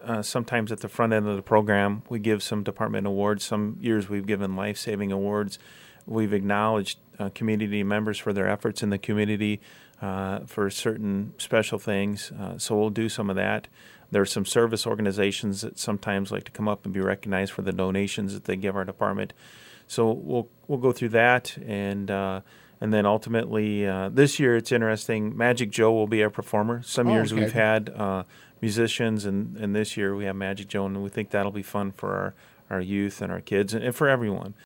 sometimes at the front end of the program, we give some department awards. Some years we've given life-saving awards. We've acknowledged community members for their efforts in the community for certain special things. So we'll do some of that. There are some service organizations that sometimes like to come up and be recognized for the donations that they give our department. So we'll go through that, and then ultimately this year it's interesting. Magic Joe will be our performer. Some years Okay. we've had musicians, and this year we have Magic Joe, and we think that'll be fun for our youth and our kids and for everyone.